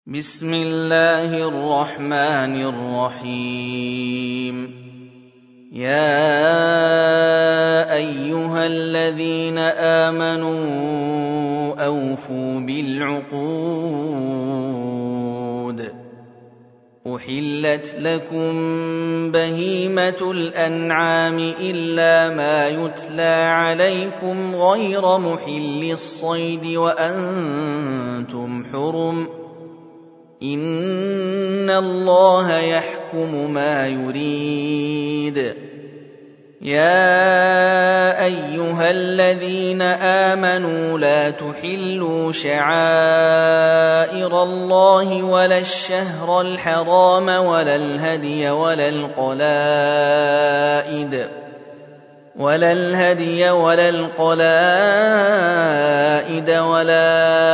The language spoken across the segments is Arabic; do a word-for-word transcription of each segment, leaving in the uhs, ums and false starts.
بسم الله الرحمن الرحيم يا أيها الذين آمنوا أوفوا بالعقود أحلت لكم بهيمة الأنعام إلا ما يتلى عليكم غير محل الصيد وأنتم حرم إن الله يحكم ما يريد يا أيها الذين آمنوا لا تحلوا شعائر الله ولا الشهر الحرام ولا الهدي ولا القلائد ولا الهدي ولا القلائد ولا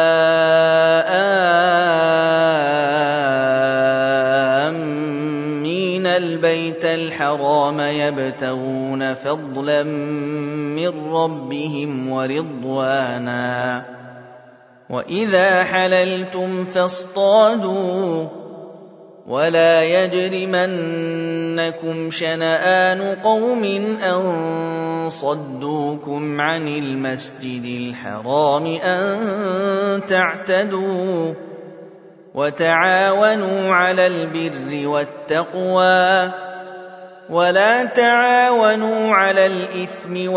آمين البيت الحرام يبتغون فضلا من ربهم ورضوانا وإذا حللتم فاصطادوا ولا يجرمنكم شنآن قوم أن صدوكم عن المسجد الحرام أن تعتدوا وتعاونوا على البر والتقوى ولا تعاونوا على الإثم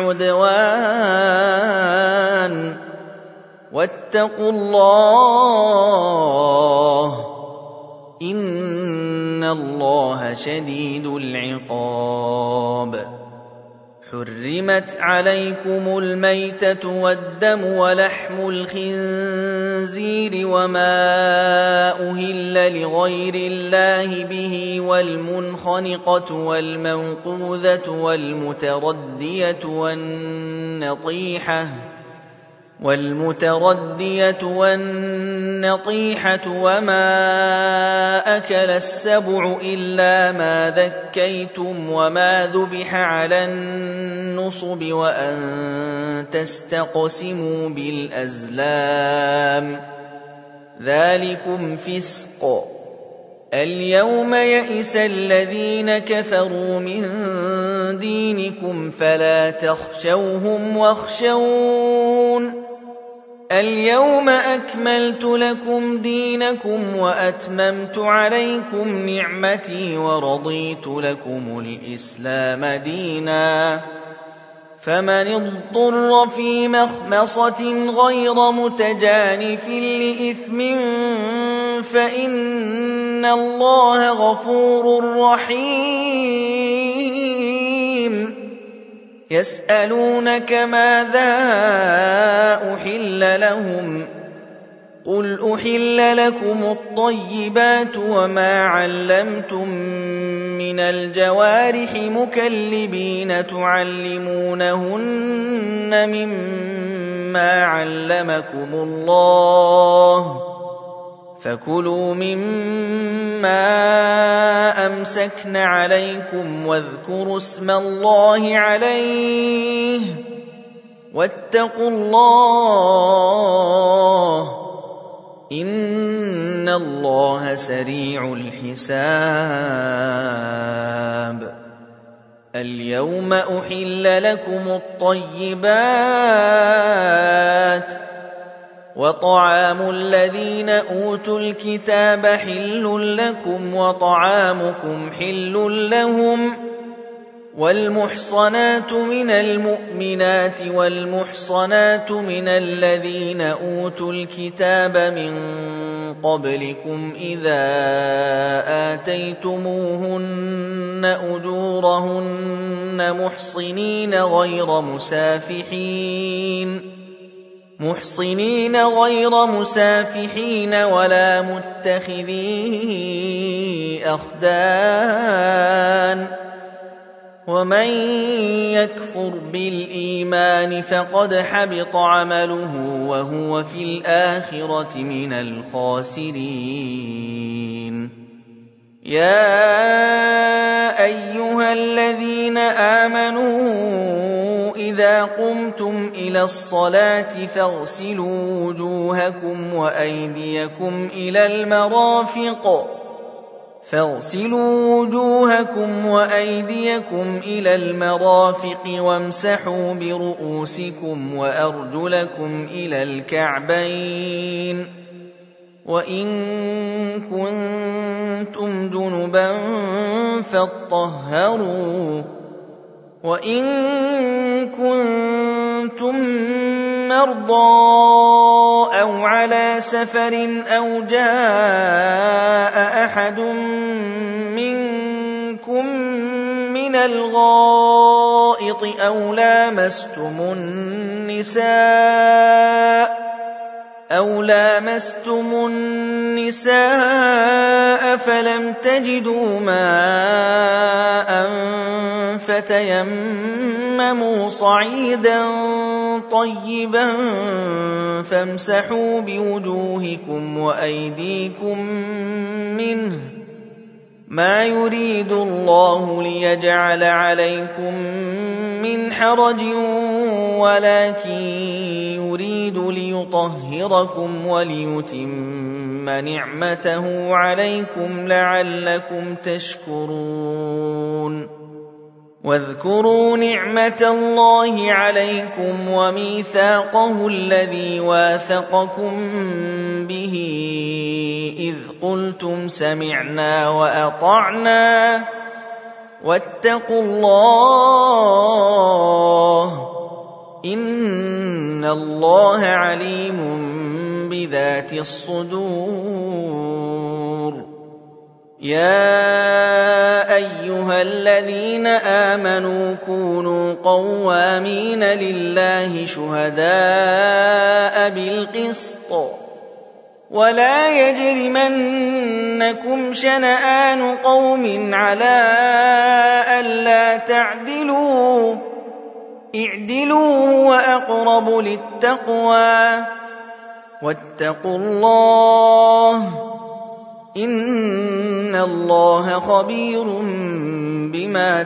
والعدوان واتقوا الله إن الله شديد العقاب حرمت عليكم الميتة والدم ولحم الخنزير وما أهل لغير الله به والمنخنقة والموقوذة والمتردية والنطيحة والمتردية والنطيحة وما أكل السبع إلا ما ذكيتم وما ذبح على النصب وأن تستقسموا بالأزلام ذلكم فسق اليوم يئس الذين كفروا من دينكم فلا تخشوهم واخشون اليوم أكملت لكم دينكم وأتممت عليكم نعمتي ورضيت لكم الإسلام دينا فمن اضطر في مخمصة غير متجانف لإثم فإن الله غفور رحيم يسألونك ماذا أحل لهم قل أحل لكم الطيبات وما علمتم من الجوارح مكلبين تعلمونهن مما علمكم الله فكلوا مما أمسكن عليكم واذكروا اسم الله عليه واتقوا الله إن الله سريع الحساب اليوم أحل لكم الطيبات وطعام الذين أوتوا الكتاب حل لكم وطعامكم حل لهم والمحصنات من المؤمنات والمحصنات من الذين أوتوا الكتاب من قبلكم إذا آتيتموهن أجورهن محصنين غير مسافحين محصنين غير مسافحين ولا متخذي أخدان ومن يكفر بالإيمان فقد حبط عمله وهو في الآخرة من الخاسرين يا أيها الذين آمنوا فإذا قمتم إلى الصلاة فاغسلوا وجوهكم وأيديكم إلى المرافق فاغسلوا وجوهكم وأيديكم إلى المرافق وامسحوا برؤوسكم وأرجلكم إلى الكعبين وإن كنتم جنبا فاطهروا وإن كنتم مرضى أو على سفر أو جاء أحد منكم من الغائط أو لامستم النساء أو لامستم النساء فلم تجدوا ماء فتيمموا صعيدا طيبا فامسحوا بوجوهكم وأيديكم منه ما يريد الله ليجعل عليكم من حرج ولكن يريد ليطهركم وليتم نعمته عليكم لعلكم تشكرون واذكروا نعمة الله عليكم وميثاقه الذي واثقكم به إذ قلتم سمعنا وأطعنا واتقوا الله إن الله عليم بذات الصدور يا أيها الذين آمنوا كونوا قوامين لله شهداء بالقسط ولا يجرمنكم شنآن قوم على ألا تعدلوا اعدلوا هو أقرب للتقوى واتقوا الله إن الله خبير بما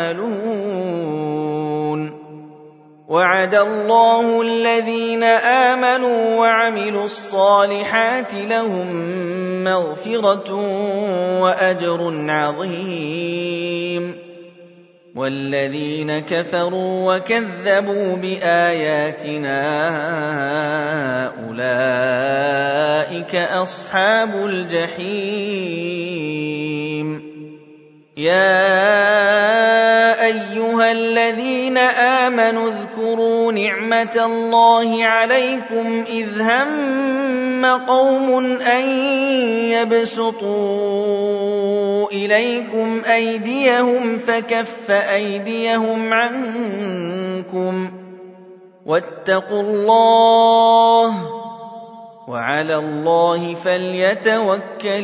تعملون وعد الله الذين آمنوا وعملوا الصالحات لهم مغفرة وأجر عظيم والذين كفروا وكذبوا بآياتنا أولئك أصحاب الجحيم يا أيها الذين آمنوا اذكروا نعمة الله عليكم إذ هم قوم أن يبسطوا إليكم أيديهم فكف أيديهم عنكم واتقوا الله وعلى الله فليتوكل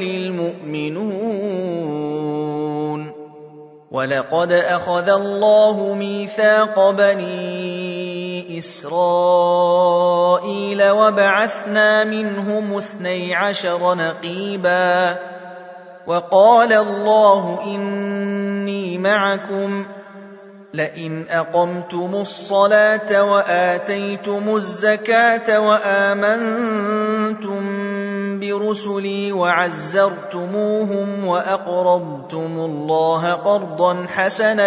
المؤمنون ولقد أخذ الله ميثاق بني إسرائيل وبعثنا منهم اثني عشر نقيبا وقال الله إني معكم لئن أقمتم الصلاة وآتيتم الزكاة وآمنتم برسلي وعزرتموهم وأقرضتم الله قرضا حسنا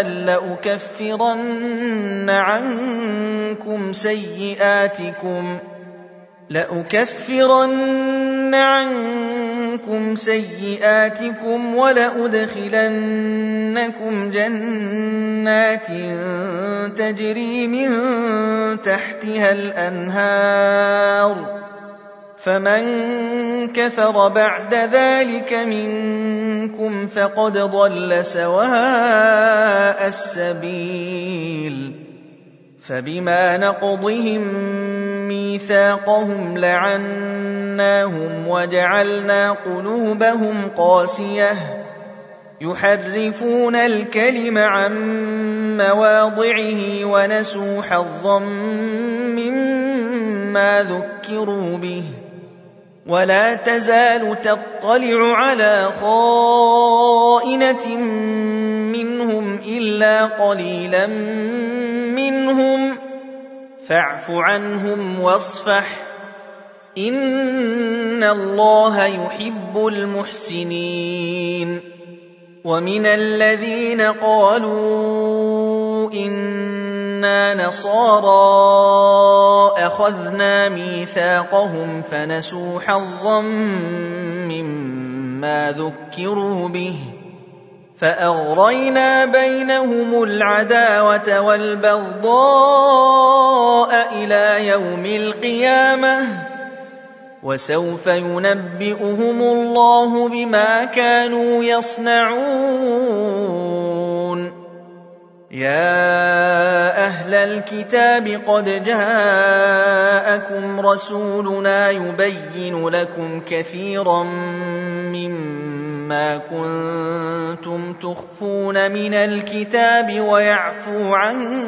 لأكفرن عنكم سيئاتكم لأكفرن عنكم سيئاتكم ولأدخلنكم جنات تجري من تحتها الأنهار فمن كفر بعد ذلك منكم فقد ضل سواء السبيل فبما نقضهم ميثاقهم لعناهم وجعلنا قلوبهم قاسية يحرفون الكلم عن مواضعه ونسوا حظا مما ذكروا به ولا تزال تطلع على خائنة منهم إلا قليلا منهم فاعف عنهم واصفح إن الله يحب المحسنين ومن الذين قالوا إنا نصارى أخذنا ميثاقهم فنسوا حظا مما ذكروا به فأغرينا بينهم العداوة والبغضاء إلى يوم القيامة وسوف ينبئهم الله بما كانوا يصنعون يا أهل الكتاب قد جاءكم رسولنا يبين لكم كثيرا مما كنتم تخفون من الكتاب ويعفو عن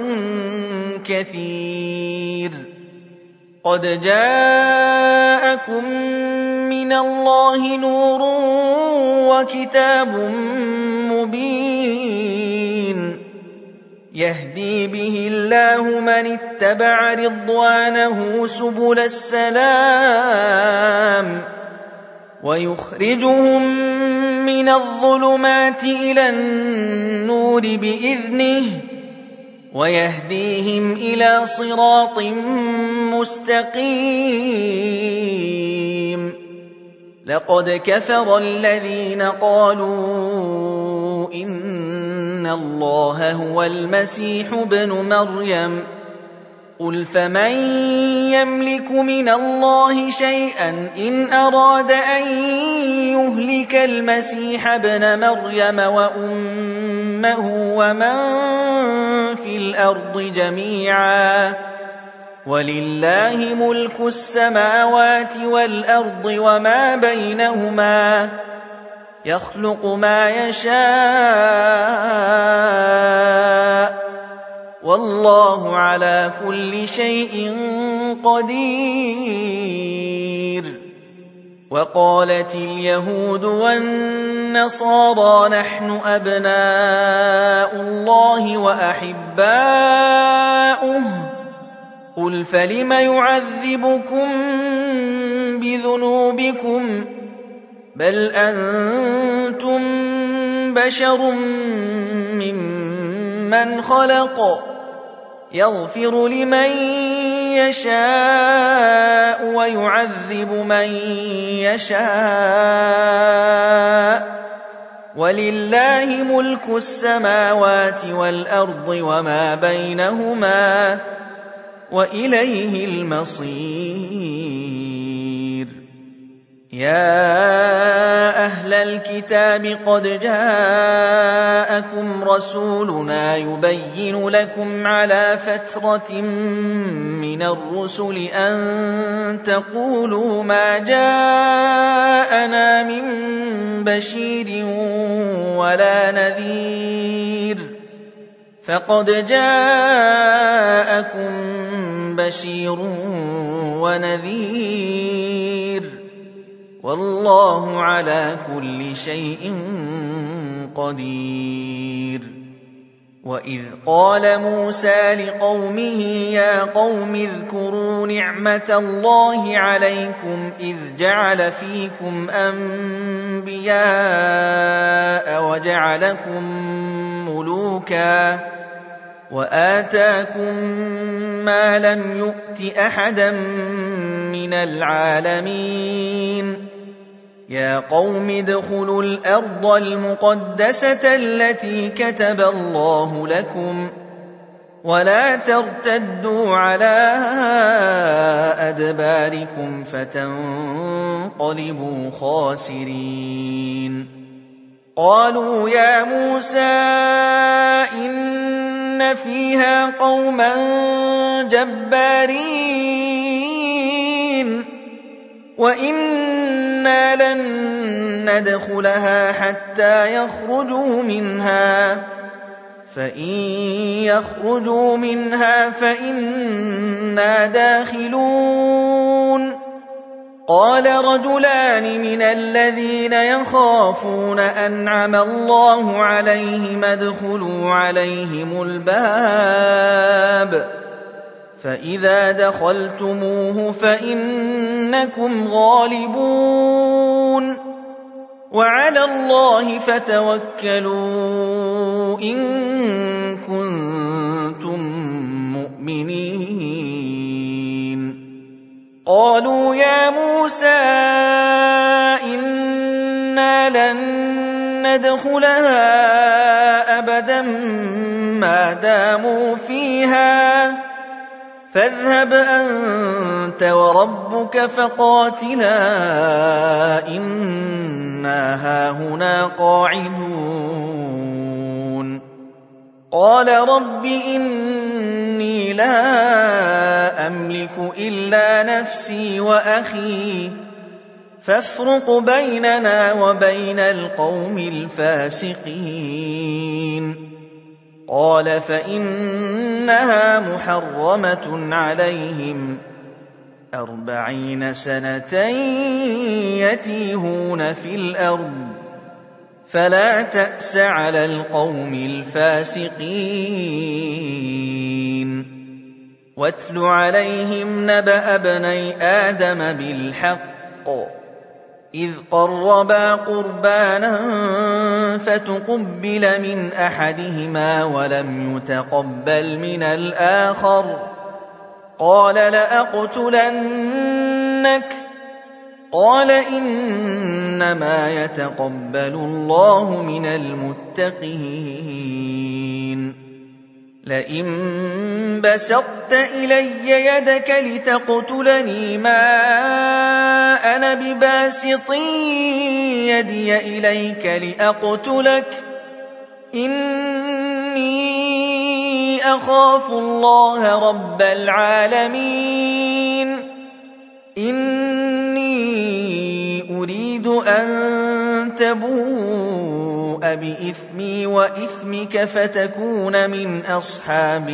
كثير قد جاءكم من الله نور وكتاب مبين يهدي به الله من اتبع رضوانه سبل السلام ويخرجهم من الظلمات إلى النور بإذنه ويهديهم إلى صراط مستقيم لقد كفر الذين قالوا إن الله هو المسيح ابن مريم قل فمن يملك من الله شيئا إن أراد أن يهلك المسيح ابن مريم وأمه ومن في الأرض جميعا ولله ملك السماوات والأرض وما بينهما يخلق ما يشاء والله على كل شيء قدير وقالت اليهود والنصارى نحن أبناء الله وأحباؤه قل فلم يعذبكم بذنوبكم بل أنتم بشر ممن خلق يغفر لمن يشاء ويعذب من يشاء ولله ملك السماوات والأرض وما بينهما وإليه المصير يا أهل الكتاب قد جاءكم رسولنا يبين لكم على فترة من الرسل أن تقولوا ما جاءنا من بشير ولا نذير فقد جاءكم بشير ونذير والله على كل شيء قدير وإذ قال موسى لقومه يا قوم اذكروا نعمة الله عليكم إذ جعل فيكم أنبياء وجعلكم ملوكا وآتاكم ما لم يؤت أحدا من العالمين يا قوم ادخلوا الأرض المقدسة التي كتب الله لكم ولا ترتدوا على أدباركم فتنقلبوا خاسرين قالوا يا موسى إن فيها قوما جبارين وإنا لن ندخلها حتى يخرجوا منها فإن يخرجوا منها فإنا داخلون قال رجلان من الذين يخافون أنعم الله عليهم ادخلوا عليهم الباب فإذا دخلتموه فإنكم غالبون وعلى الله فتوكلوا إن كنتم مؤمنين. قالوا يا موسى إنا لن ندخلها أبدا ما داموا فيها فاذهب أنت وربك فقاتلا إنا هاهنا قاعدون. قال رب إني لا أملك إلا نفسي وأخي فافرق بيننا وبين القوم الفاسقين. قال فإنها محرمة عليهم أربعين سنة يتيهون في الأرض فلا تأس على القوم الفاسقين. واتل عليهم نبأ ابني آدم بالحق إذ قربا قربانا فتقبل من أحدهما ولم يتقبل من الآخر قال لأقتلنك قال إنما يتقبل الله من المتقين. لئن بسطت إلي يدك لتقتلني ما أنا بباسط يدي إليك لأقتلك إني أخاف الله رب العالمين. إني أريد أن تبوء بإثمي وإثمك فتكون من أصحاب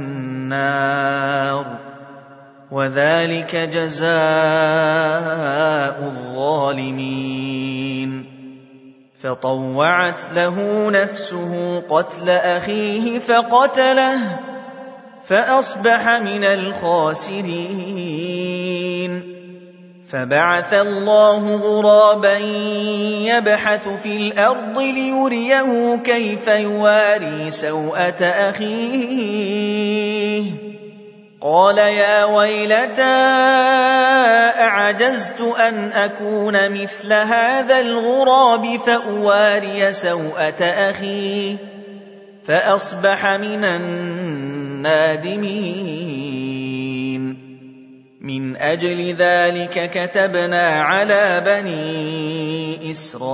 النار وذلك جزاء الظالمين. فطوعت له نفسه قتل أخيه فقتله فأصبح من الخاسرين. فبعث الله غرابا يبحث في الأرض ليريه كيف يواري سوءة أخيه قال يا ويلتى أعجزت أن أكون مثل هذا الغراب فأواري سوءة أخي فأصبح من النادمين. من أجل ذلك كتبنا على بني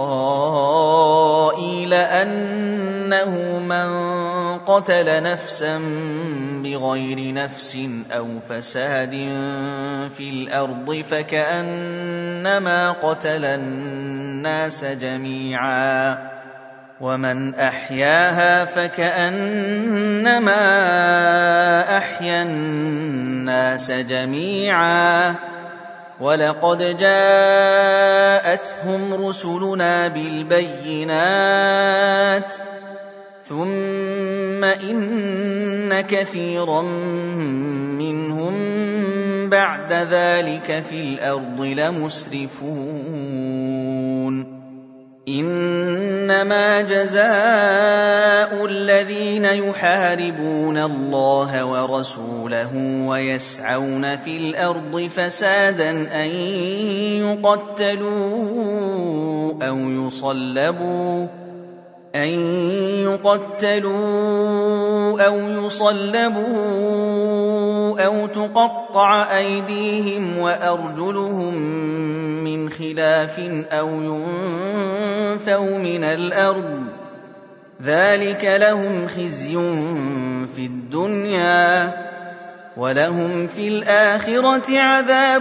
إسرائيل أنه من قتل نفسا بغير نفس أو فساد في الأرض فكأنما قتل الناس جميعا ومن أحياها فكأنما أحيا الناس جميعا ولقد جاءتهم رسلنا بالبينات ثم إن كثيرا منهم بعد ذلك في الأرض لمسرفون. إنما جزاء الذين يحاربون الله ورسوله ويسعون في الأرض فسادا أن يقتلوا أو يصلبوا أن يقتلوا أو يصلبوا أو تقطع أيديهم وأرجلهم من خلاف أو ينفوا من الأرض ذلك لهم خزي في الدنيا ولهم في الآخرة عذاب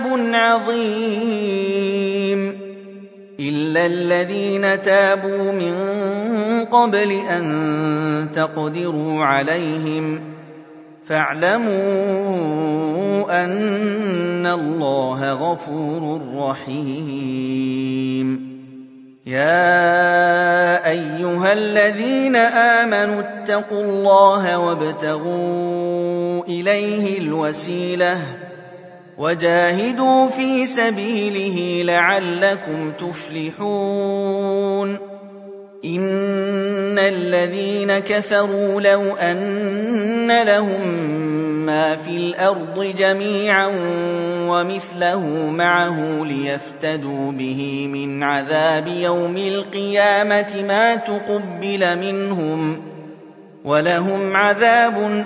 عظيم. إلا الذين تابوا من قبل أن تقدروا عليهم فاعلموا أن الله غفور رحيم. يا أيها الذين آمنوا اتقوا الله وابتغوا إليه الوسيلة وجاهدوا في سبيله لعلكم تفلحون إن الذين كفروا لو أن لهم ما في الأرض جميعا ومثله معه ليفتدوا به من عذاب يوم القيامة ما تقبل منهم ولهم عذاب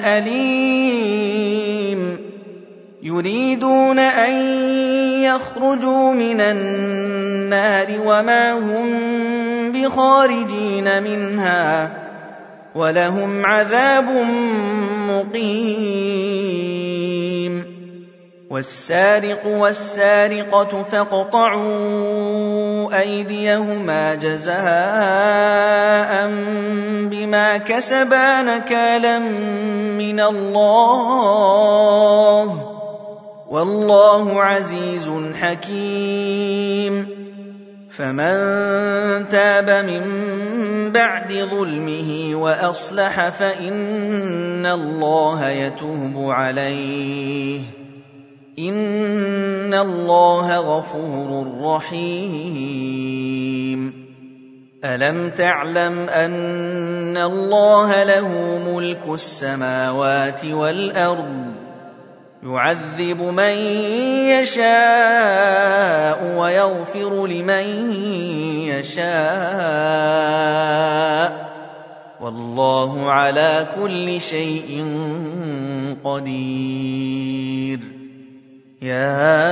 أليم يريدون أن يخرجوا من النار وما هم بخارجين منها ولهم عذاب مقيم والسارق والسارقة فاقطعوا أيديهما جزاء بما كسبا نكالا من الله والله عزيز حكيم فمن تاب من بعد ظلمه وأصلح فإن الله يتوب عليه إن الله غفور رحيم ألم تعلم أن الله له ملك السماوات والأرض يعذب من يشاء ويغفر لمن يشاء والله على كل شيء قدير يا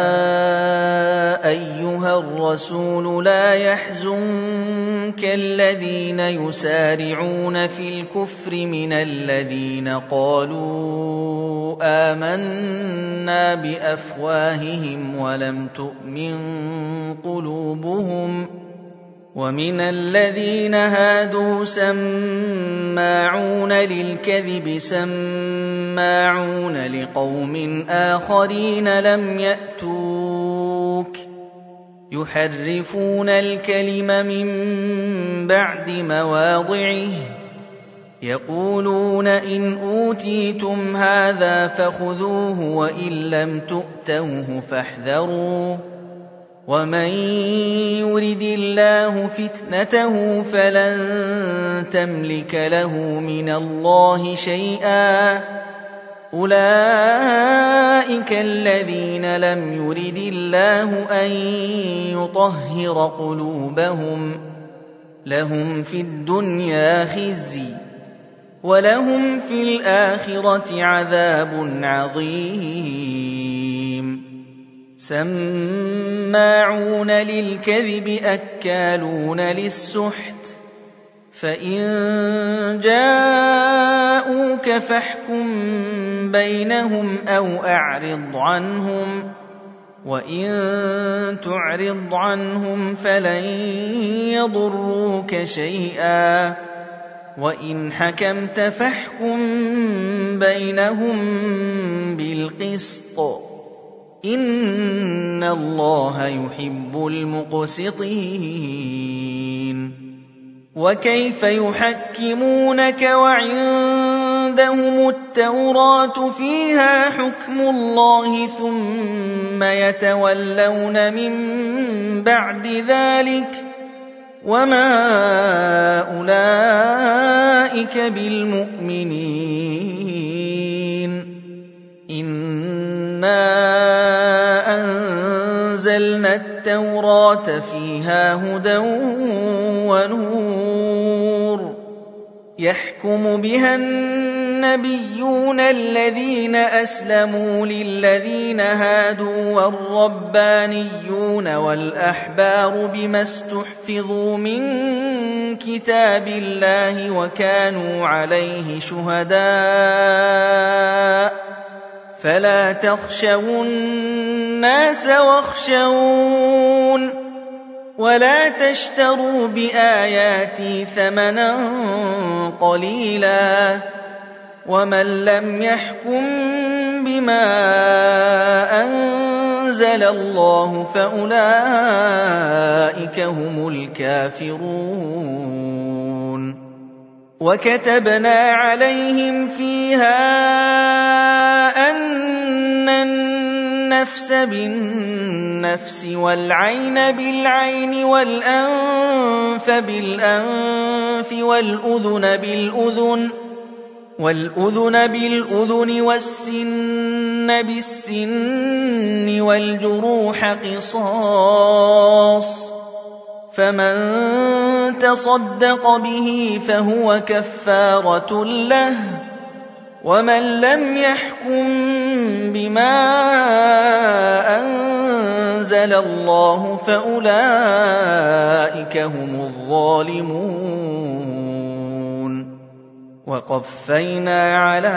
أيها الرسول لا يحزنك الذين يسارعون في الكفر من الذين قالوا آمنا بأفواههم ولم تؤمن قلوبهم ومن الذين هادوا سماعون للكذب سماعون لقوم آخرين لم يأتوك يحرفون الكلم من بعد مواضعه يقولون إن أوتيتم هذا فخذوه وإن لم تؤتوه فاحذروا ومن يرد الله فتنته فلن تملك له من الله شيئا أولئك الذين لم يرد الله أن يطهر قلوبهم لهم في الدنيا خزي ولهم في الآخرة عذاب عظيم سماعون للكذب أكالون للسحت فإن جاءوك فاحكم بينهم أو أعرض عنهم وإن تعرض عنهم فلن يضروك شيئا وإن حكمت فاحكم بينهم بالقسط إن الله يحب المقسطين وكيف يحكمونك وعندهم التوراة فيها حكم الله ثم يتولون من بعد ذلك وما أولئك بالمؤمنين إنا أنزلنا التوراة فيها هدى ونور يحكم بها النبيون الذين أسلموا للذين هادوا والربانيون والأحبار بما استحفظوا من كتاب الله وكانوا عليه شهداء فلا تخشوا الناس واخشون ولا تشتروا بآياتي ثمنا قليلا ومن لم يحكم بما أنزل الله فأولئك هم الكافرون وكتبنا عليهم فيها أن النفس بالنفس والعين بالعين والأنف بالأنف والأذن بالأذن والأذن بالأذن والسن بالسن والجروح قصاص، فمن تصدق به فهو كفارة له، ومن لم يحكم بما أنزل الله فأولئك هم الظالمون. وقفينا على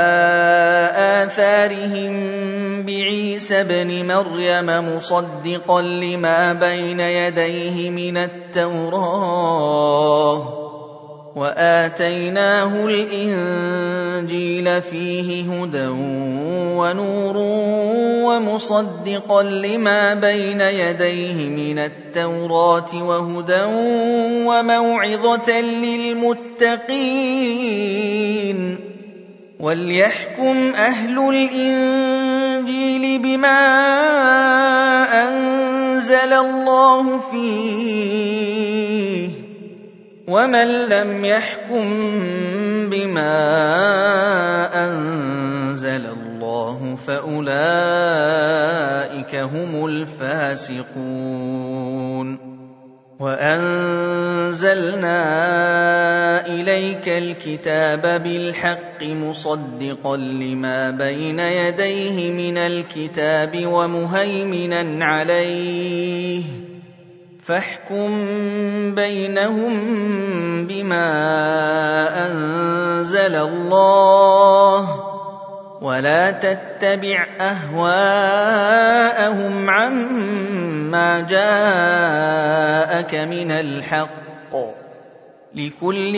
آثارهم بعيسى ابن مريم مصدقا لما بين يديه من التوراة، وآتيناه الإنجيل فيه هدى ونور ومصدقا لما بين يديه من التوراة وهدى وموعظة للمتقين. وليحكم أهل الإنجيل بما أنزل الله فيه، ومن لم يحكم بما أنزل الله فأولئك هم الفاسقون. وأنزلنا إليك الكتاب بالحق مصدقا لما بين يديه من الكتاب ومهيمنا عليه، فاحكم بينهم بما أنزل الله، ولا تتبع أهواءهم عما جاءك من الحق، لكل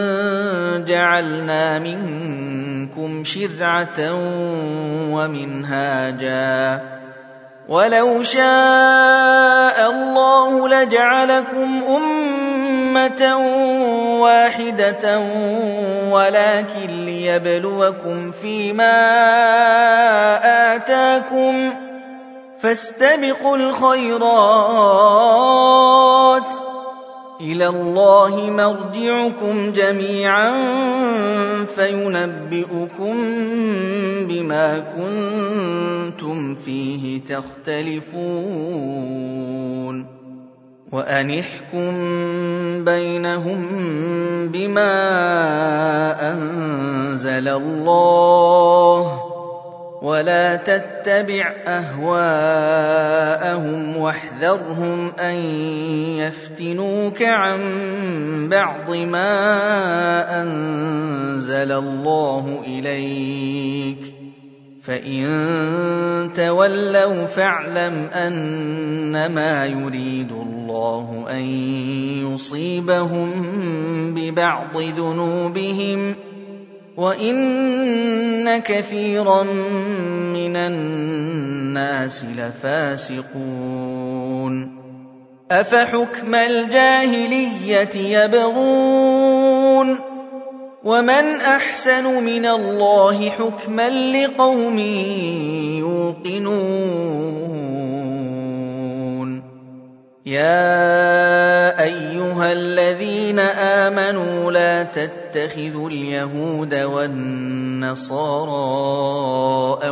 جعلنا منكم شرعة ومنهاجا، ولو شاء الله لجعلكم أمة واحدة ولكن ليبلوكم فيما آتاكم، فاستبقوا الخيرات، إلى الله مرجعكم جميعا فينبئكم بما كنتم فيه تختلفون. وأن احكم بينهم بما أنزل الله، ولا تتبع أهواءهم واحذرهم أن يفتنوك عن بعض ما أنزل الله إليك، فإن تولوا فاعلم أنما يريد الله أن يصيبهم ببعض ذنوبهم، وإن كثيرا من الناس لفاسقون. أفحكم الجاهلية يبغون، ومن أحسن من الله حكما لقوم يوقنون. يا أيها الذين آمنوا لا تتخذوا اليهود والنصارى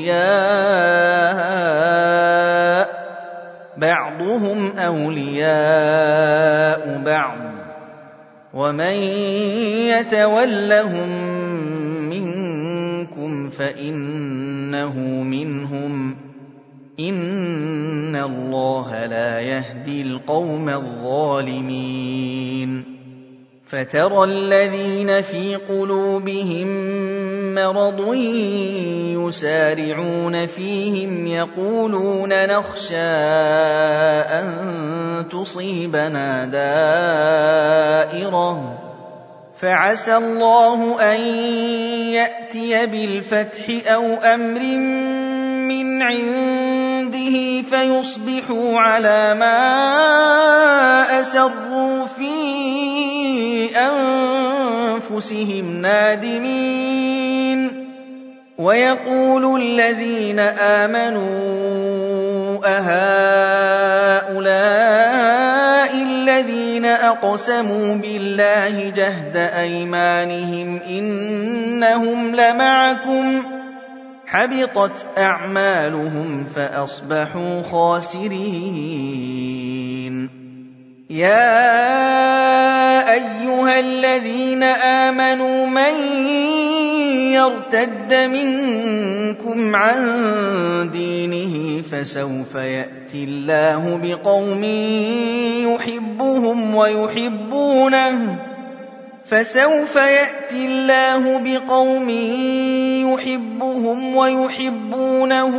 أولياء، بعضهم أولياء بعض، ومن يتولهم منكم فإنه منهم، إن الله لا يهدي القوم الظالمين. فترى الذين في قلوبهم مرض يسارعون فيهم يقولون نخشى أن تصيبنا دائرة، فعسى الله أن يأتي بالفتح أو أمر من عنده فيصبحوا على ما أسروا في أنفسهم نادمين ويقول الذين آمنوا أهؤلاء الذين أقسموا بالله جهد أيمانهم إنهم لمعكم حبطت أعمالهم فأصبحوا خاسرين يا أيها الذين آمنوا من يرتد منكم عن دينه فسوف يأتي الله بقوم يحبهم ويحبونه فسوف يأتي الله بقوم يحبهم ويحبونه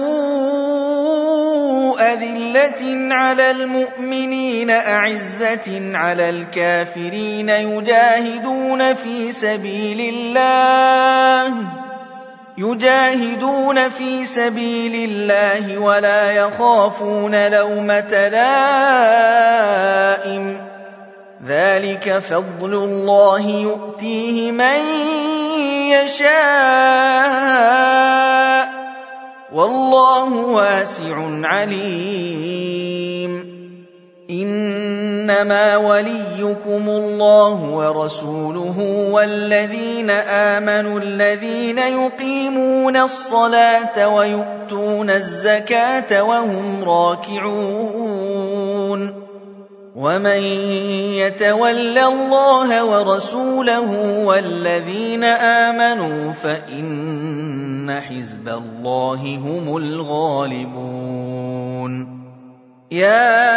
أذلة على المؤمنين أعزة على الكافرين يجاهدون في سبيل الله يجاهدون في سبيل الله ولا يخافون لومة لائم ذلك فضل الله يؤتيه من يشاء والله واسع عليم إنما وليكم الله ورسوله والذين آمنوا الذين يقيمون الصلاة ويؤتون الزكاة وهم راكعون ومن يتول الله ورسوله والذين آمنوا فإن حزب الله هم الغالبون يا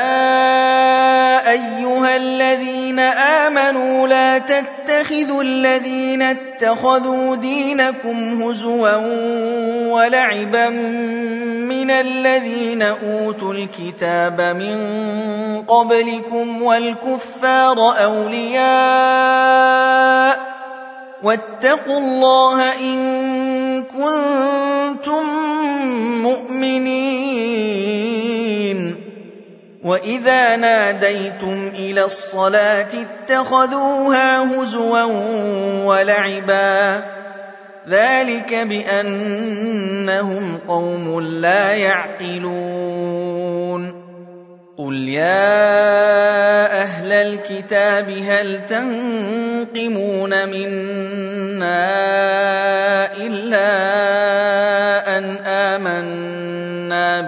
أيها الذين آمنوا لا تتخذوا الذين اتخذوا دينكم هزوا ولعبا من الذين أوتوا الكتاب من قبلكم والكفار أولياء واتقوا الله إن كنتم مؤمنين وإذا ناديتم إلى الصلاة اتخذوها هزوا ولعبا ذلك بأنهم قوم لا يعقلون قل يا أهل الكتاب هل تنقمون منا إلا أن آمنا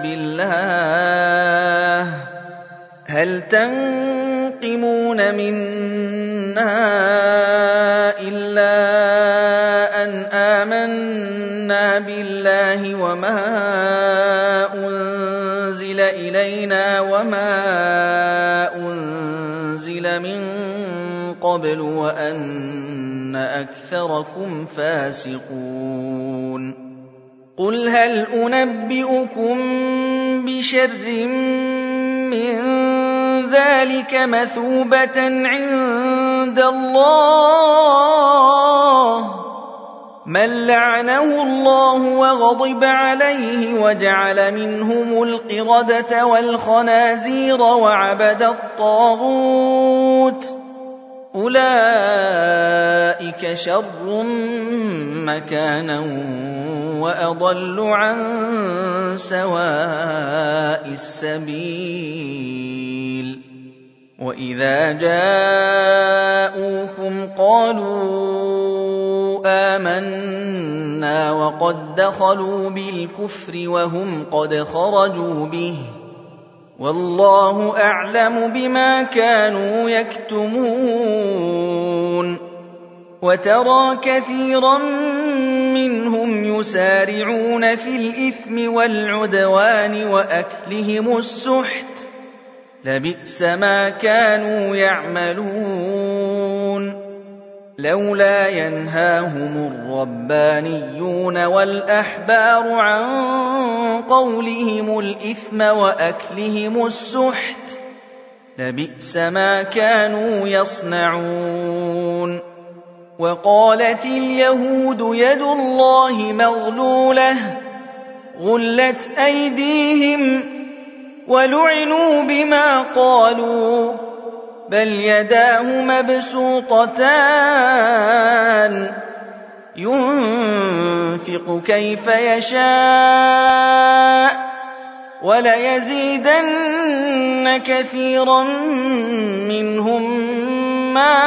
بالله هل تنقمون منا إلا أن آمنا بالله وما أنزل إلينا وما أنزل من قبل وأن أكثركم فاسقون قل هل أنبئكم بشر من ذلك مثوبة عند الله من لعنه الله وغضب عليه وجعل منهم القردة والخنازير وعبد الطاغوت أولئك شر مكانا وأضل عن سواء السبيل وإذا جاءوكم قالوا آمنا وقد دخلوا بالكفر وهم قد خرجوا به والله أعلم بما كانوا يكتمون وترى كثيرا منهم يسارعون في الإثم والعدوان وأكلهم السحت لبئس ما كانوا يعملون لولا ينهاهم الربانيون والأحبار عن قولهم الإثم وأكلهم السحت لبئس ما كانوا يصنعون وقالت اليهود يد الله مغلولة غلت أيديهم ولعنوا بما قالوا بل يداه مبسوطتان ينفق كيف يشاء وليزيدن كثيرا منهم ما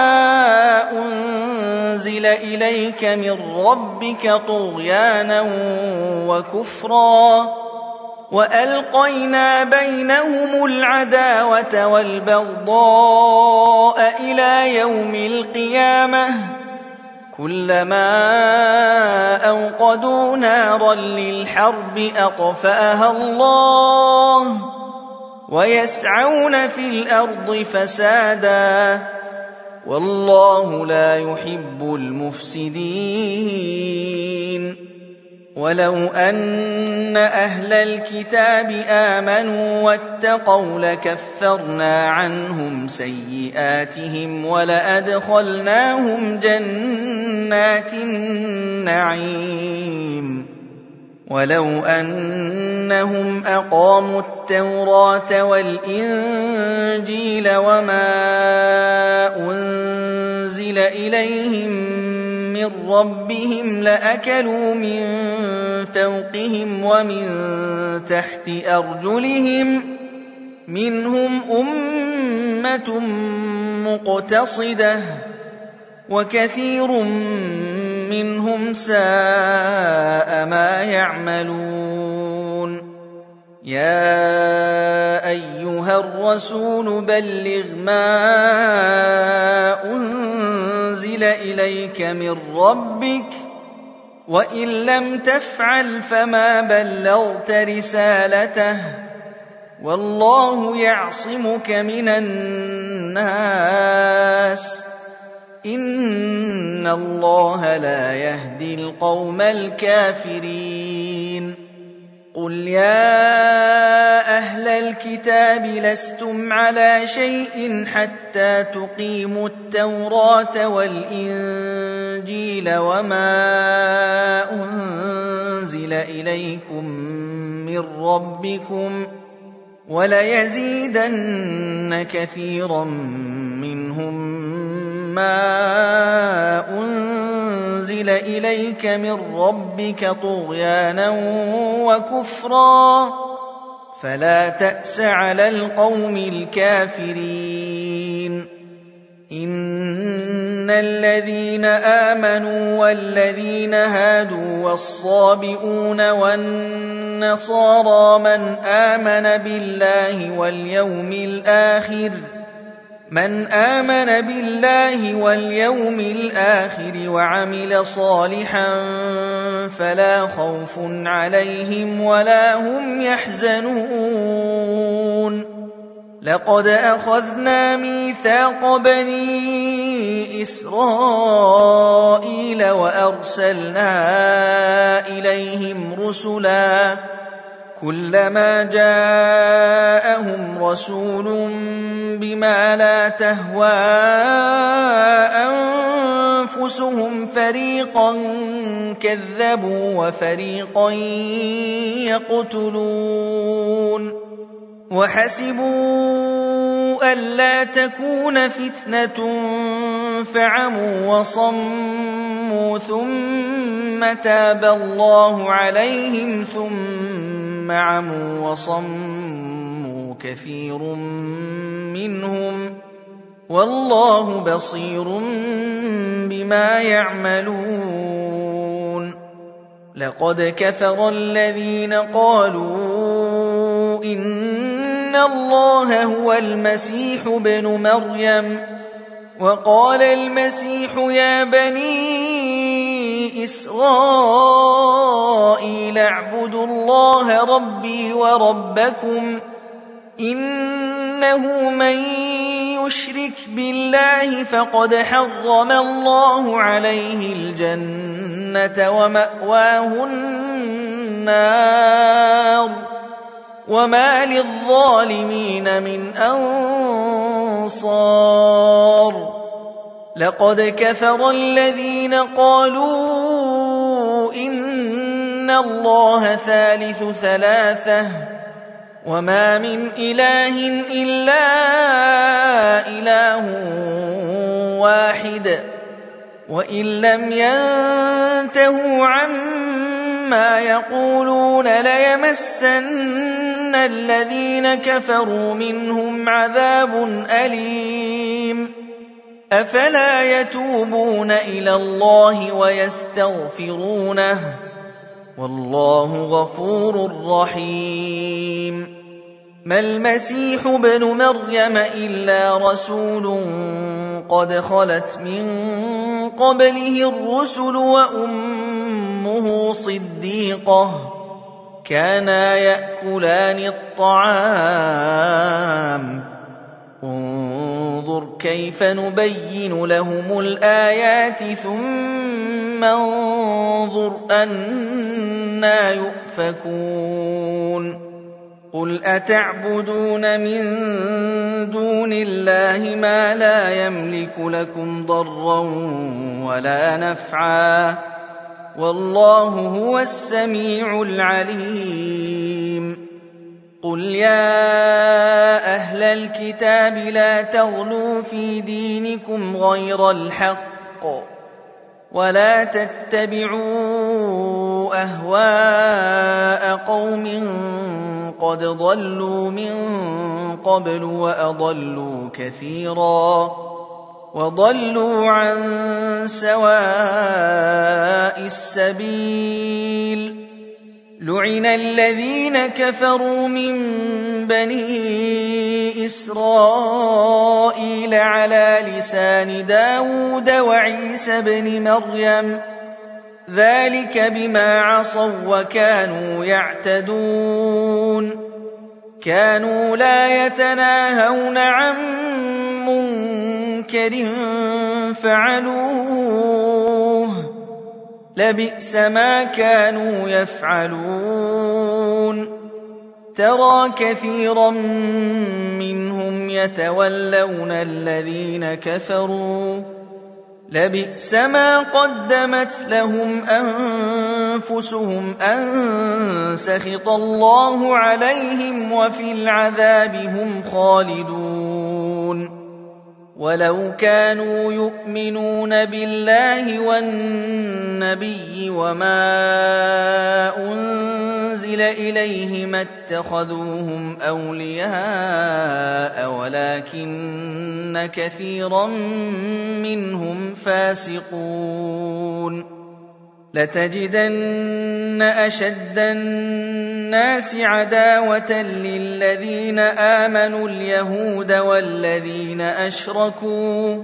أنزل إليك من ربك طغيانا وكفرا وألقينا بينهم العداوة والبغضاء إلى يوم القيامة كلما أوقدوا نارا للحرب أطفأها الله ويسعون في الأرض فسادا والله لا يحب المفسدين ولو أن أهل الكتاب آمنوا واتقوا لكفرنا عنهم سيئاتهم ولأدخلناهم جنات النعيم ولو أنهم أقاموا التوراة والإنجيل وما أنزل إليهم من ربهم لأكلوا من فوقهم ومن تحت أرجلهم منهم أمة مقتصدة وكثير منهم ساء ما يعملون يا أيها الرسول بلغ ما أنزل إليك من ربك وإن لم تفعل فما بلغت رسالته والله يعصمك من الناس إن الله لا يهدي القوم الكافرين قل يا أهل الكتاب لستم على شيء حتى تقيموا التوراة والإنجيل وما أنزل إليكم من ربكم وليزيدن كثيرا منهم ما أنزل إليك من ربك طغيانا وكفرا فلا تأس على القوم الكافرين إن الذين آمنوا والذين هادوا والصابئون والنصارى من آمن بالله واليوم الآخر من آمن بالله واليوم الآخر وعمل صالحا فلا خوف عليهم ولا هم يحزنون لقد أخذنا ميثاق بني إسرائيل وأرسلنا إليهم رسلا كلما جاءهم رسول بما لا تهوى أنفسهم فريقا كذبوا وفريقا يقتلون وحسبوا ألا تكون فتنة فعموا وصموا ثم تاب الله عليهم ثم عموا وصموا كثير منهم والله بصير بما يعملون لقد كفر الذين قالوا إن الله هو المسيح ابن مريم وقال المسيح يا بني إسرائيل اعبدوا الله ربي وربكم إنه من يشرك بالله فقد حرم الله عليه الجنة ومأواه النار وما للظالمين من أنصار لقد كفر الذين قالوا إن الله ثالث ثلاثة وما من إله إلا إله واحد وإن لم ينتهوا عما يقولون ليمسن الذين كفروا منهم عذاب أليم أفلا يتوبون إلى الله ويستغفرونه والله غفور رحيم ما المسيح ابن مريم إلا رسول قد خلت من قبله الرسل وأمه صديقة كانا يأكلان الطعام انظر كيف نبين لهم الآيات ثم انظر أنى يؤفكون قل أتعبدون من دون الله ما لا يملك لكم ضرا ولا نفعا والله هو السميع العليم قل يا أهل الكتاب لا تغلوا في دينكم غير الحق ولا تتبعوا أهواء قوم قد ضلوا من قبل وأضلوا كثيرا وضلوا عن سواء السبيل لعن الذين كفروا من بني إسرائيل على لسان داود وعيسى بن مريم ذلك بما عصوا وكانوا يعتدون كانوا لا يتناهون عن منكر فعلوه لبئس ما كانوا يفعلون ترى كثيرا منهم يتولون الذين كفروا لبئس ما قدمت لهم أنفسهم أن سخط الله عليهم وفي العذاب هم خالدون ولو كانوا يؤمنون بالله والنبي وما أنزل إليه ما اتخذوهم أولياء ولكن كثيرا منهم فاسقون لتجدن أشد الناس عداوة للذين آمنوا اليهود والذين أشركوا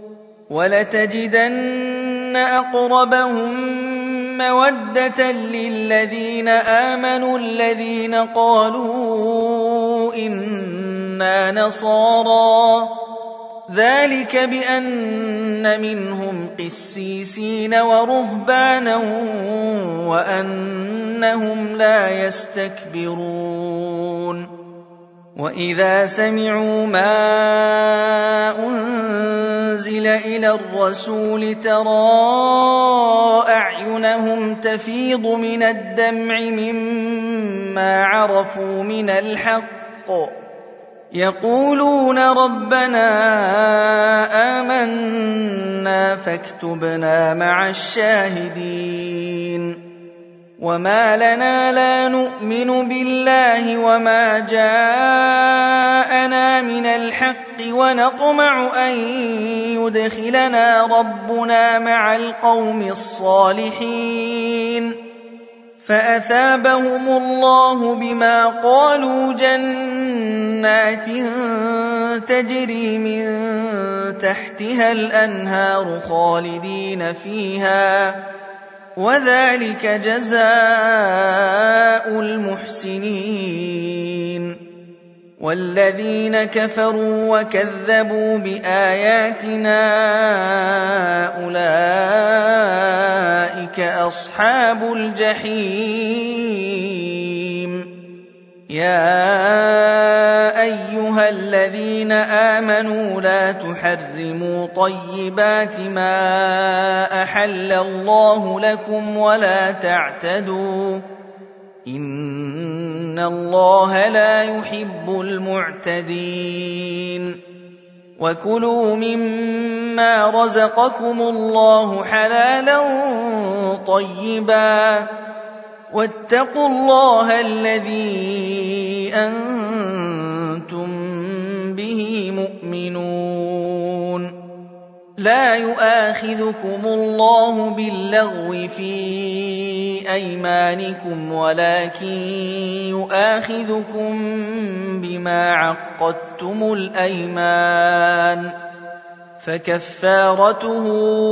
ولتجدن أقربهم مودة للذين آمنوا الذين قالوا إنا نصارى ذلك بأن منهم قسيسين ورهبانا وأنهم لا يستكبرون وإذا سمعوا ما أنزل إلى الرسول ترى أعينهم تفيض من الدمع مما عرفوا من الحق يقولون ربنا آمنا فاكتبنا مع الشاهدين وما لنا لا نؤمن بالله وما جاءنا من الحق ونطمع أن يدخلنا ربنا مع القوم الصالحين فأثابهم الله بما قالوا جنات تجري من تحتها الأنهار خالدين فيها وذلك جزاء المحسنين والذين كفروا وكذبوا بآياتنا أولئك أصحاب الجحيم يا أيها الذين آمنوا لا تحرموا طيبات ما أحل الله لكم ولا تعتدوا إن الله لا يحب المعتدين وكلوا مما رزقكم الله حلالا طيبا واتقوا الله الذي أنتم به مؤمنون لا يؤاخذكم الله باللغو في أيمانكم ولكن يؤاخذكم بما عقدتم الأيمان فكفارته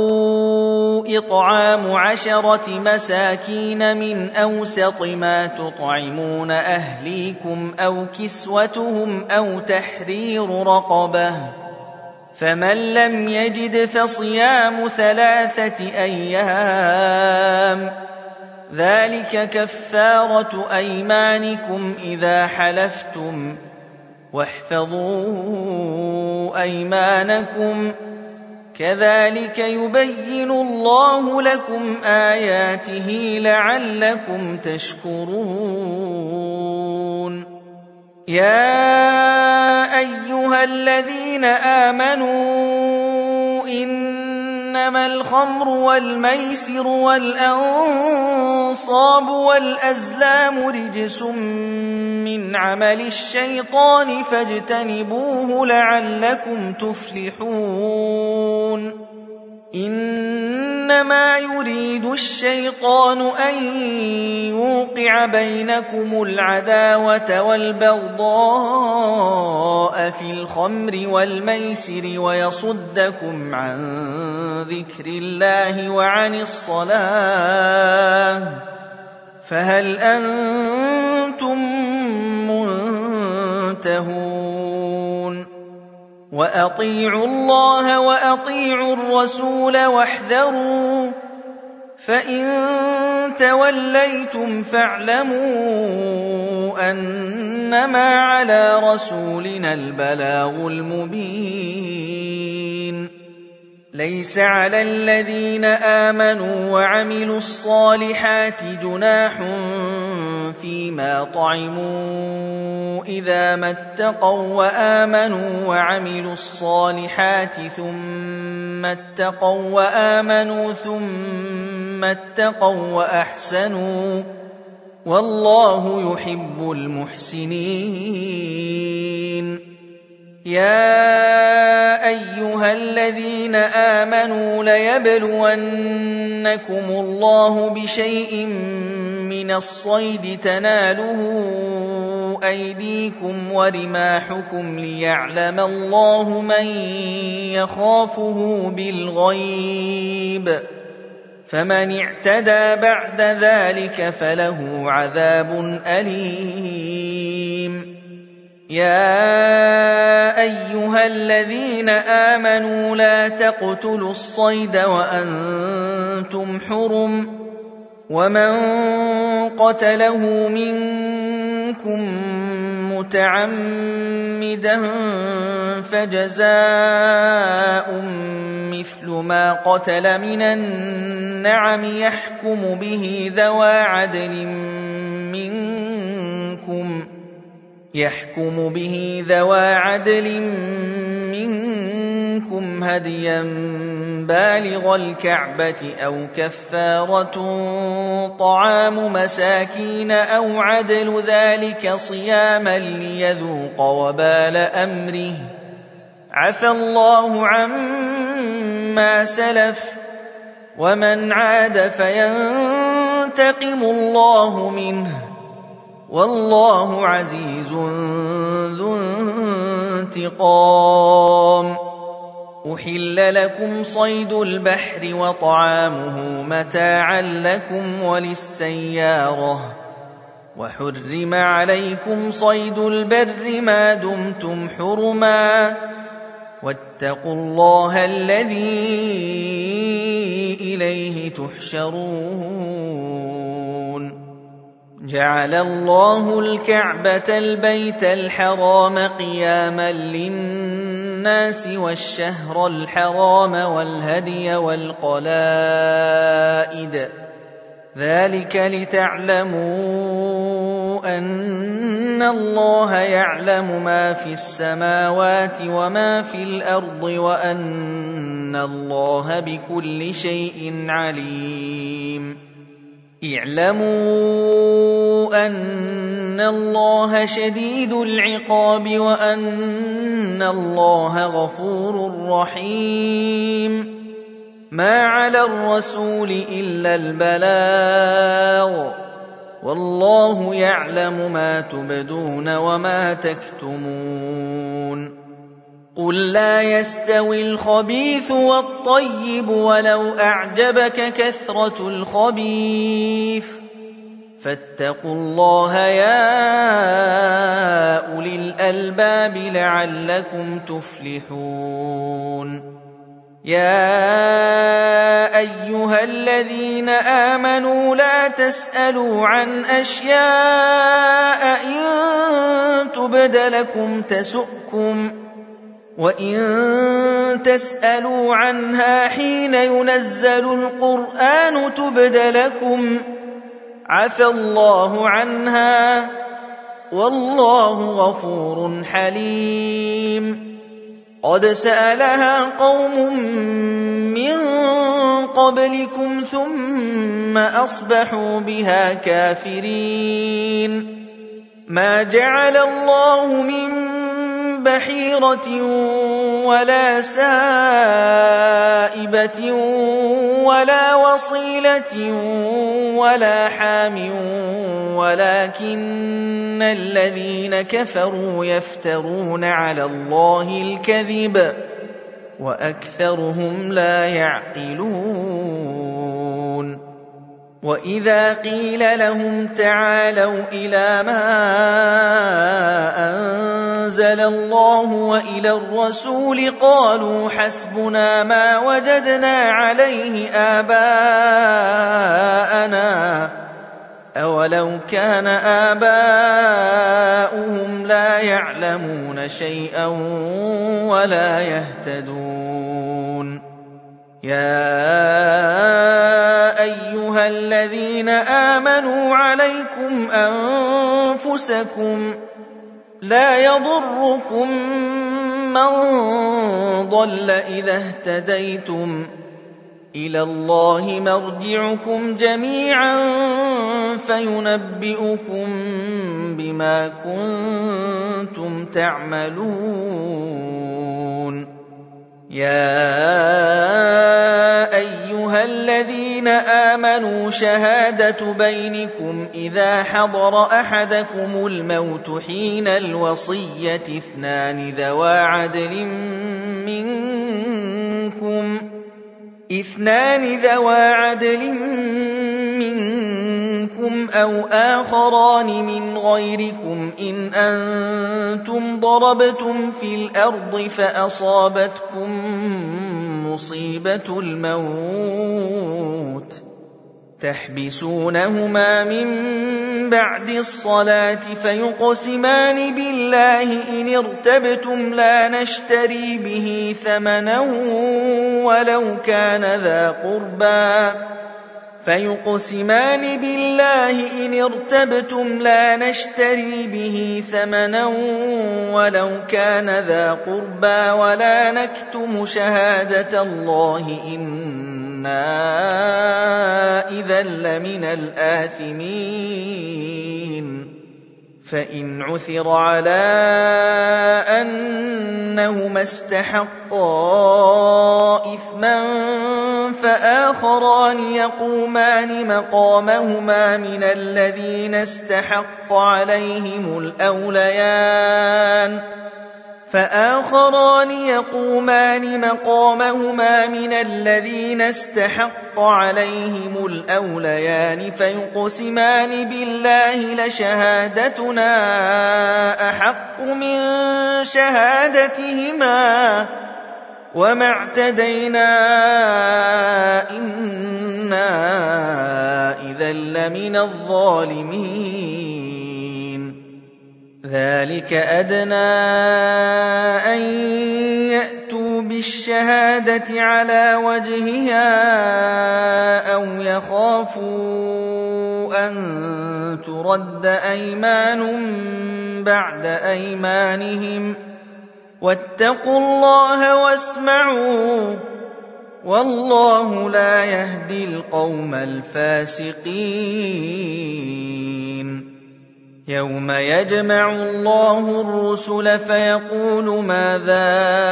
إطعام عشرة مساكين من أوسط ما تطعمون أهليكم أو كسوتهم أو تحرير رقبة فمن لم يجد فصيام ثلاثة أيام ذلك كفارة أيمانكم إذا حلفتم واحفظوا أيمانكم كذلك يبين الله لكم آياته لعلكم تشكرون يا أيها الذين آمنوا إنما الخمر والميسر والأنصاب والأزلام رجس من عمل الشيطان فاجتنبوه لعلكم تفلحون إنما يريد الشيطان أن يوقع بينكم العداوة والبغضاء في الخمر والميسر ويصدكم عن ذكر الله وعن الصلاة فهل أنتم منتهون وأطيعوا الله وأطيعوا الرسول واحذروا فإن توليتم فاعلموا أنما على رسولنا البلاغ المبين ليس على الذين آمنوا وعملوا الصالحات جناح فيما طعموا إذا ما اتقوا وآمنوا وعملوا الصالحات ثم اتقوا وآمنوا ثم اتقوا وأحسنوا والله يحب المحسنين يا أيها الذين آمنوا ليبلونكم الله بشيء من الصيد تناله أيديكم ورماحكم ليعلم الله من يخافه بالغيب فمن اعتدى بعد ذلك فله عذاب أليم يا أيها الذين آمنوا لا تقتلوا الصيد وأنتم حرم ومن قتله منكم متعمدا فجزاء مثل ما قتل من النعم يحكم به ذوى عدل منكم يحكم به ذوى عدل منكم هديا بالغ الكعبة أو كفارة طعام مساكين أو عدل ذلك صياما ليذوق وبال أمره عفى الله عما سلف ومن عاد فينتقم الله منه والله عزيز ذو انتقام أحل لكم صيد البحر وطعامه متاعا لكم وللسيارة وحرم عليكم صيد البر ما دمتم حرما واتقوا الله الذي إليه تحشرون جعل الله الكعبة البيت الحرام قياما للناس والشهر الحرام والهدي والقلائد ذلك لتعلموا أن الله يعلم ما في السماوات وما في الأرض وأن الله بكل شيء عليم. اعلموا أن الله شديد العقاب وأن الله غفور رحيم. ما على الرسول إلا البلاغ والله يعلم ما تبدون وما تكتمون. قل لا يستوي الخبيث والطيب ولو أعجبك كثرة الخبيث فاتقوا الله يا أولي الألباب لعلكم تفلحون. يا أيها الذين آمنوا لا تسألوا عن أشياء إن تبد لكم تسؤكم وإن تسألوا عنها حين ينزل القرآن تبد لكم عفى الله عنها والله غفور حليم. قد سألها قوم من قبلكم ثم أصبحوا بها كافرين. ما جعل الله من بحيرة ولا سائبة ولا وصيلة ولا حام ولكن الذين كفروا يفترون على الله الكذب وأكثرهم لا يعقلون. وإذا قيل لهم تعالوا إلى ما أنزل الله وإلى الرسول قالوا حسبنا ما وجدنا عليه آباءنا أولو كان آباؤهم لا يعلمون شيئا ولا يهتدون. يا أيها الذين آمنوا عليكم أنفسكم لا يضركم من ضل إذا اهتديتم إلى الله مرجعكم جميعا فينبئكم بما كنتم تعملون. يا أيها الذين آمنوا شهادة بينكم إذا حضر أحدكم الموت حين الوصية اثنان ذوى عدل منكم اثنان ذوى عدل منكم أو آخران من غيركم إن أنتم ضربتم في الأرض فأصابتكم مصيبة الموت تحبسونهما من بعد الصلاة فيقسمان بالله إن ارتبتم لا نشتري به ثمنا ولو كان ذا قربى فيقسمان بالله إن ارتبتم لا نشتري به ثمنا ولو كان ذا قربى ولا نكتم شهادة الله إنا إذا لمن الآثمين. فإن عثر على أنهما استحقا إثما فآخران يقومان مقامهما من الذين استحق عليهم الأوليان فآخران يقومان مقامهما من الذين استحق عليهم الأوليان فيقسمان بالله لشهادتنا أحق من شهادتهما وما اعتدينا إنا إذا لمن الظالمين. ذلك أدنى أن يأتوا بالشهادة على وجهها أو يخافوا أن ترد أيمان بعد أيمانهم واتقوا الله واسمعوا والله لا يهدي القوم الفاسقين يوم يجمع الله الرسل فيقول ماذا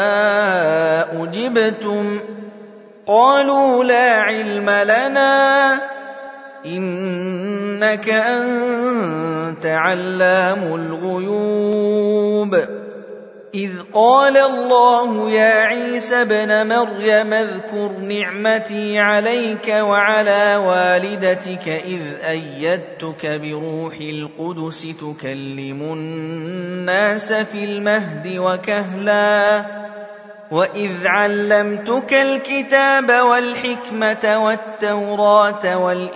أجبتم قالوا لا علم لنا إنك أنت علام الغيوب إذ قال الله يا عيسى ابن مريم اذكر نعمتي عليك وعلى والدتك إذ أيدتك بروح القدس تكلم الناس في المهد وكهلا وإذ علمتك الكتاب والحكمة والتوراة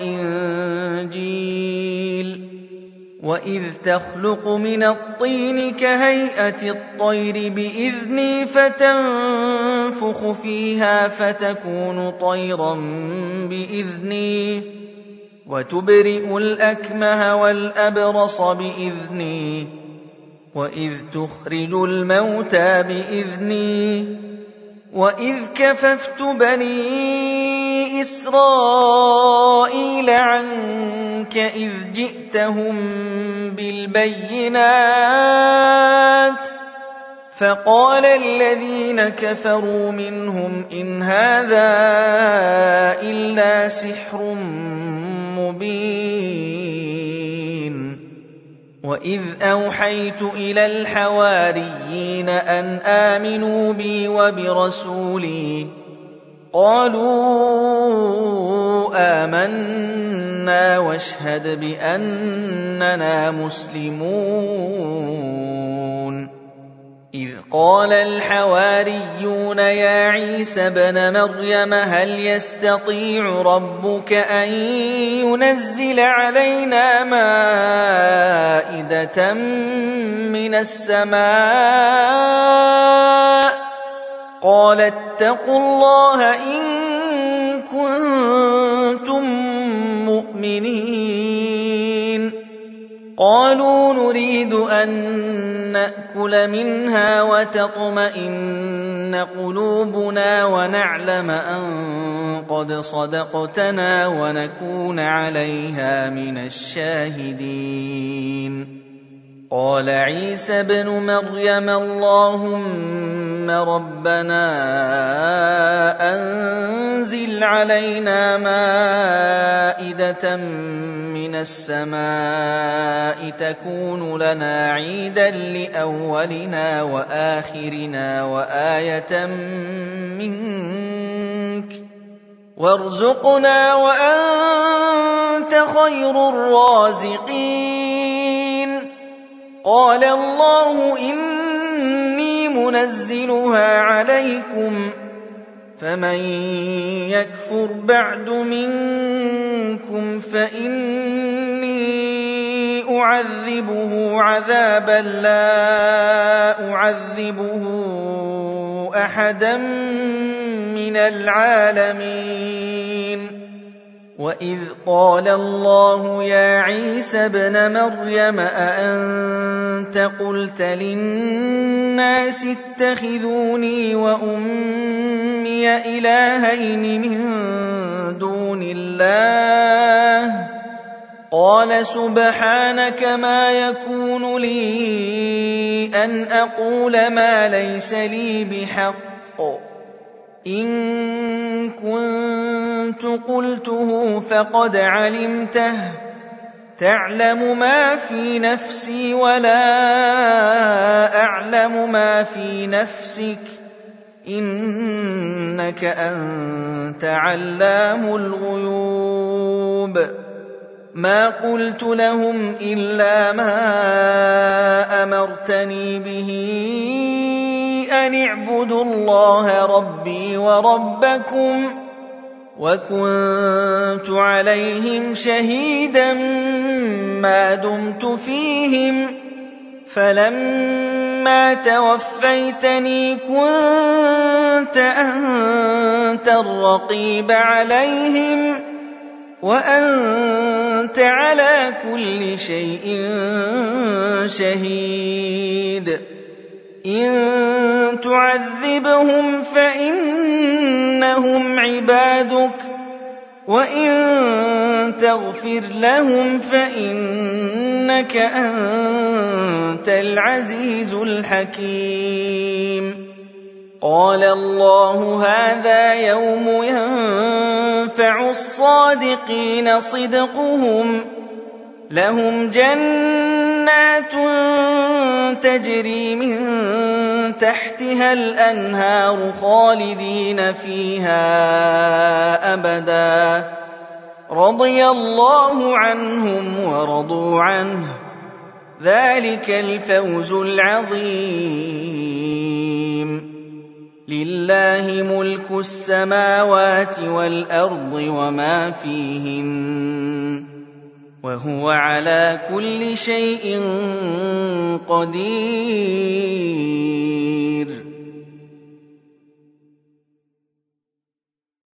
والإنجيل وإذ تخلق من الطين كهيئة الطير بإذني فتنفخ فيها فتكون طيرا بإذني وتبرئ الأكمه والأبرص بإذني وإذ تخرج الموتى بإذني وإذ كففت بني إسرائيل عنك إذ جئتهم بالبينات فقال الذين كفروا منهم إن هذا إلا سحر مبين وإذ أوحيت إلى الحواريين أن آمنوا بي وبرسولي قالوا آمنا واشهد بأننا مسلمون إذ قال الحواريون يا عيسى ابن مريم هل يستطيع ربك أن ينزل علينا مائدة من السماء قال اتقوا الله إن كنتم مؤمنين قالوا نريد أن نأكل منها وتطمئن قلوبنا ونعلم أن قد صدقتنا ونكون عليها من الشاهدين قال عيسى ابن مريم اللهم ربنا أنزل علينا مائدة من السماء تكون لنا عيدا لأولنا وآخرنا وآية منك وارزقنا وأنت خير الرازقين قال الله إني منزلها عليكم فمن يكفر بعد منكم فإني أعذبه عذابا لا أعذبه أحدا من العالمين وإذ قال الله يا عيسى ابن مريم أأنت قلت للناس اتخذوني وأمي إلهين من دون الله قال سبحانك ما يكون لي أن أقول ما ليس لي بحق إن كنت قلته فقد علمته تعلم ما في نفسي ولا أعلم ما في نفسك إنك أنت علام الغيوب ما قلت لهم إلا ما أمرتني به أن اعبدوا الله ربي وربكم وكنت عليهم شهيدا ما دمت فيهم فلما توفيتني كنت أنت الرقيب عليهم وأنت على كل شيء شهيد إن تعذبهم فإنهم عبادك وإن تغفر لهم فإنك أنت العزيز الحكيم قال الله هذا يوم ينفع الصادقين صدقهم لهم جنات تجري من تحتها الأنهار خالدين فيها أبدا رضي الله عنهم ورضوا عنه ذلك الفوز العظيم لله ملك السماوات والأرض وما فيهن وهو على كل شيء قدير